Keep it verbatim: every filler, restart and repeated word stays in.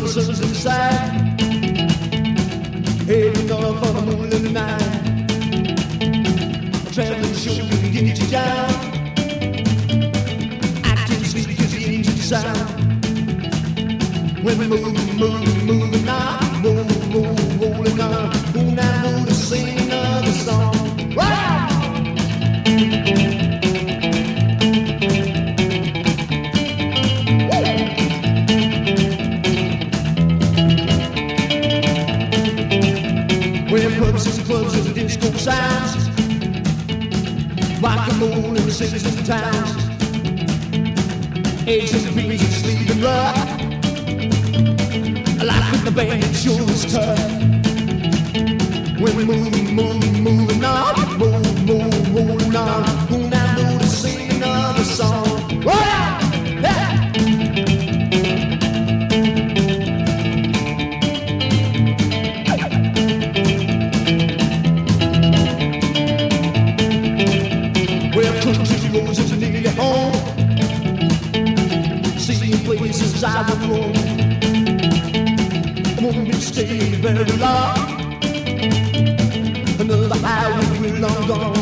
sun's inside, heading off on a moonlit night. Traveling show can get you down. Acting sweet cause the angel sound. When we move, move, moving on, move, move, rolling on. Go now, move to sing another song. Wow! We're pubs and clubs and disco sounds, rock and roll in the cities and towns, A's and B's and sleep and rock. Life with the band sure is tough. When we move, move, moving on, move, move, rolling on. Go now, go to sing another song. Wow! Yeah! Country roads is nearly home, seeing places I would roam. Won't be staying very long, another highway long gone.